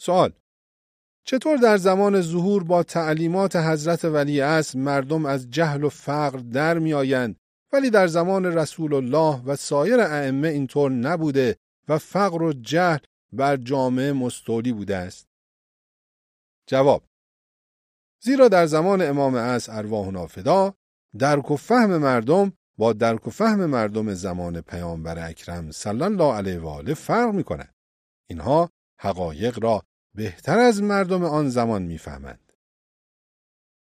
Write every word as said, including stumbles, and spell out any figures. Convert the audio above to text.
سوال: چطور در زمان ظهور با تعلیمات حضرت ولیعصر مردم از جهل و فقر در می آیند، ولی در زمان رسول الله و سایر ائمه اینطور نبوده و فقر و جهل بر جامعه مستولی بوده است؟ جواب: زیرا در زمان امام عصر ارواحنا فدا، درک و فهم مردم با درک و فهم مردم زمان پیامبر اکرم صلی الله علیه و آله فرق می کند. اینها حقایق را بهتر از مردم آن زمان می فهمند.